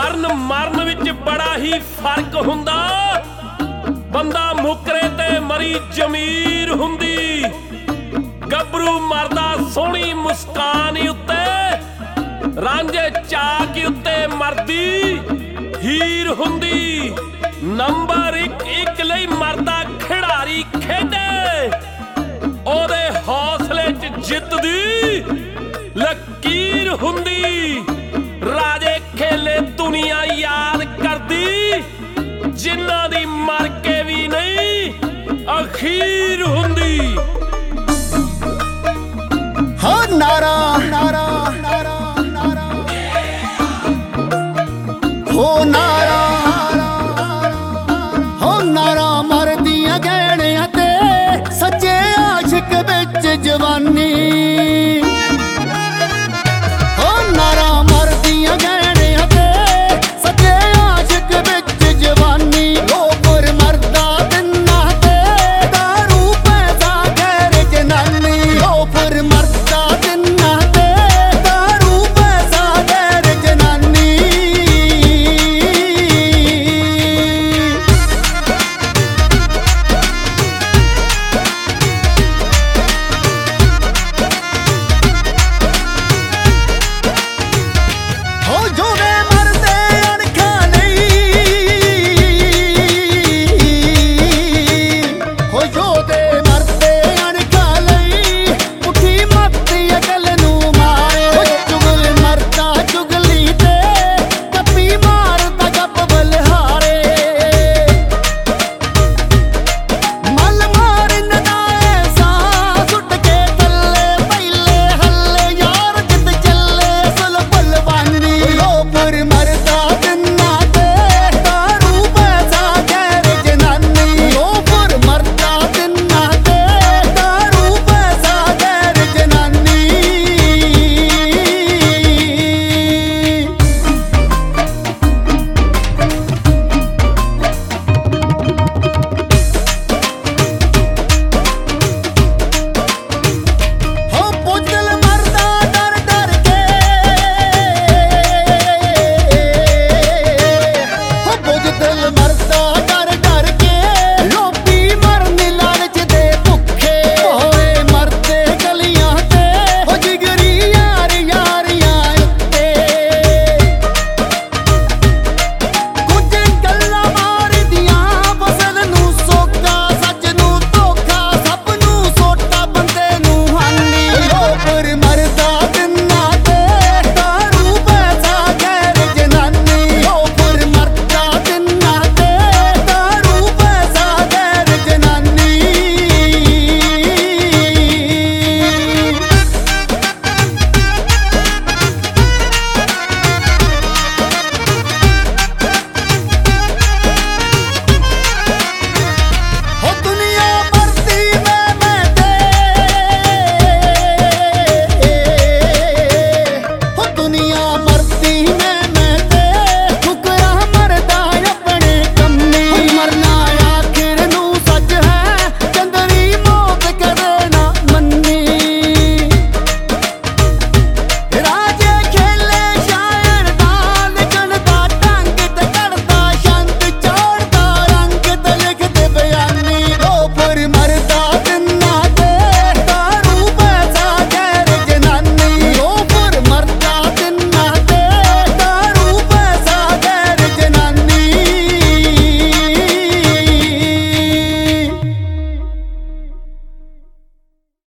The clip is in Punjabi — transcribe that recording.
ਹਰਨ ਮਰਨ ਵਿੱਚ ਬੜਾ ਹੀ ਫਰਕ ਹੁੰਦਾ। ਬੰਦਾ ਮੁਕਰੇ ਤੇ ਮਰੀ ਜ਼ਮੀਰ ਹੁੰਦੀ। ਗੱਭਰੂ ਮਰਦਾ ਸੋਹਣੀ ਮੁਸਕਾਨ ਉੱਤੇ, ਰਾਂਝੇ ਚਾਕ ਉੱਤੇ ਮਰਦੀ ਹੀਰ ਹੁੰਦੀ। ਨੰਬਰ ਇੱਕ ਲਈ ਮਰਦਾ ਖਿਡਾਰੀ ਖੇਡੇ, ਉਹਦੇ ਹੌਸਲੇ 'ਚ ਜਿੱਤ ਦੀ ਲਕੀਰ ਹੁੰਦੀ। ਰਾਜੇ ਖੇਲੇ ਦੁਨੀਆ ਯਾਦ ਕਰਦੀ, ਜਿਨ੍ਹਾਂ ਦੀ ਮਰ ਕੇ ਵੀ ਨਹੀਂ ਅਖੀਰ ਹੁੰਦੀ। ਹਾਂ ਨਾਰਾ